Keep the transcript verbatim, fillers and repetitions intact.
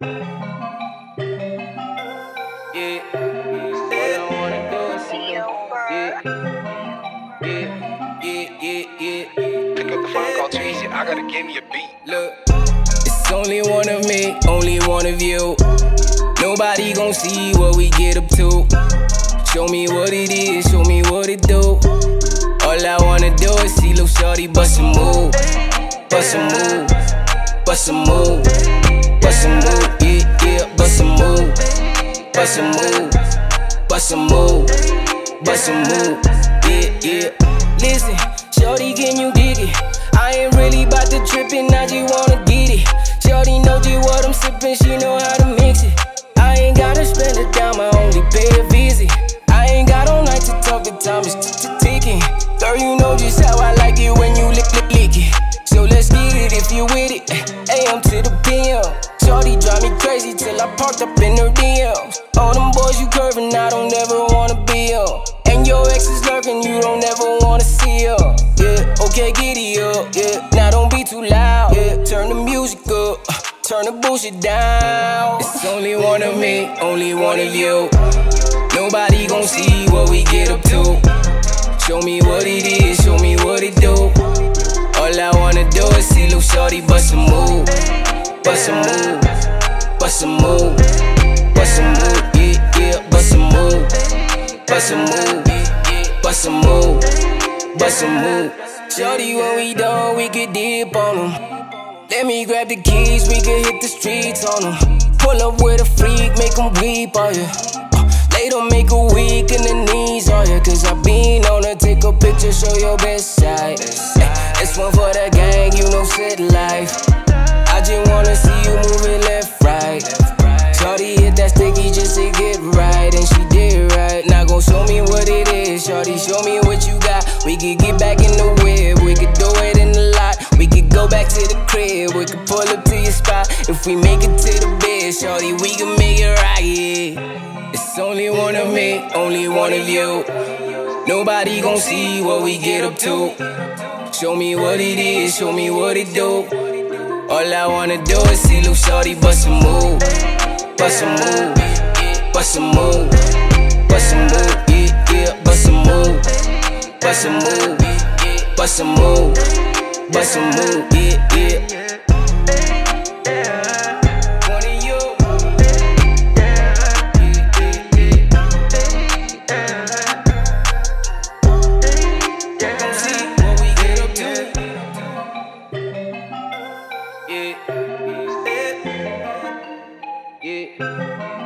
Yeah, all I wanna do is see you. Yeah, yeah, yeah, yeah, yeah. Pick up the phone, call Tweezy. I gotta give me a beat. Look, it's only one of me, only one of you. Nobody gon' see what we get up to. Show me what it is, show me what it do. All I wanna do is see Lil Shorty bust a move, bust a move, bust a move, bust a move, yeah, yeah, bust a move, bust a move, bust a move, bust a move, yeah, yeah. Listen, Shorty, can you dig it? I ain't really bout to trippin', I just wanna get it. Shorty know just what I'm sippin', she know how to mix it. I ain't gotta spend a dime, I only pay a visit. I ain't got all night to talk, the time is ticking. Girl, you know just how I like it when you lick, lick, lick it. So let's get it if you with it. A M to the P M. Shorty drive me crazy till I parked up in her D Ms. All them boys you curvin', I don't ever wanna be up. And your ex is lurking, you don't ever wanna see her. Yeah, okay, giddy up, yeah. Now don't be too loud, yeah. Turn the music up, uh, turn the bullshit down. It's only one of me, only one of you. Nobody gon' see what we get up to. Show me what it is, show me what it do. All I wanna do is see Lil Shorty bust a move, bust a move, bust a move, bust a move, yeah, yeah, bust a move, bust a move, bust a move, bust a move. Shorty, when we done, we could dip on them. Let me grab the keys, we could hit the streets on them. Pull up with a freak, make them weep, oh yeah. They don't make a weak in the knees, oh yeah. Cause I been on her, take a picture, show your best side. Ay, this one for the gang, you know, set life. I just wanna see you moving left, right. Shorty hit that sticky just to get right, and she did right. Now gon' show me what it is, shorty, show me what you got. We could get back in the whip, we could do it in the lot. We could go back to the crib, we could pull up to your spot. If we make it to the bed, shorty, we can make it right, yeah. It's only one of me, only one of you. Nobody gon' see what we get up to. Show me what it is, show me what it do. All I wanna do is see Lil Shorty bust a move, bust a move, bust a move, bust a move, yeah, yeah, bust a move, bust a move, bust a move, bust a move, yeah, yeah. Yeah.